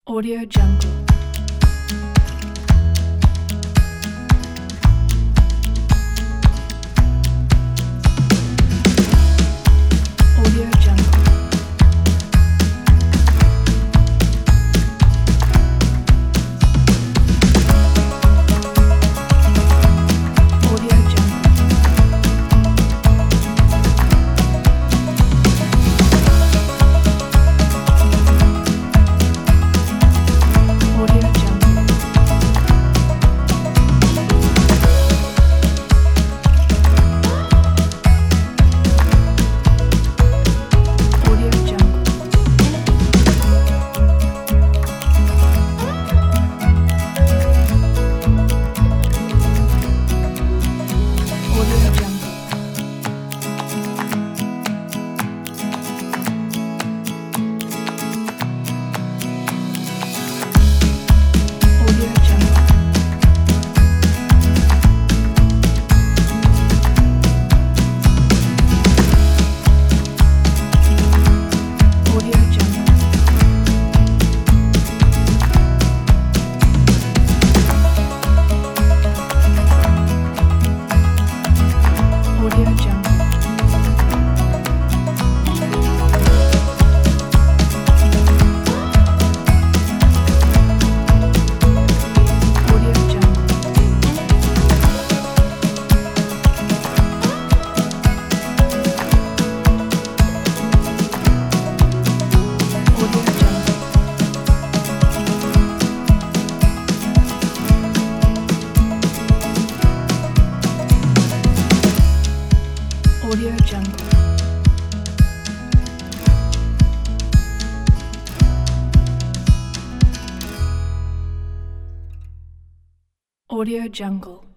Audio Jungle. Audio Jungle. Audio Jungle. Audio Jungle. Audio Jungle. Audio Jungle. Audio Jungle. Audio Jungle. Audio Jungle. Audio Jungle. Audio Jungle. Audio Jungle. Audio Jungle.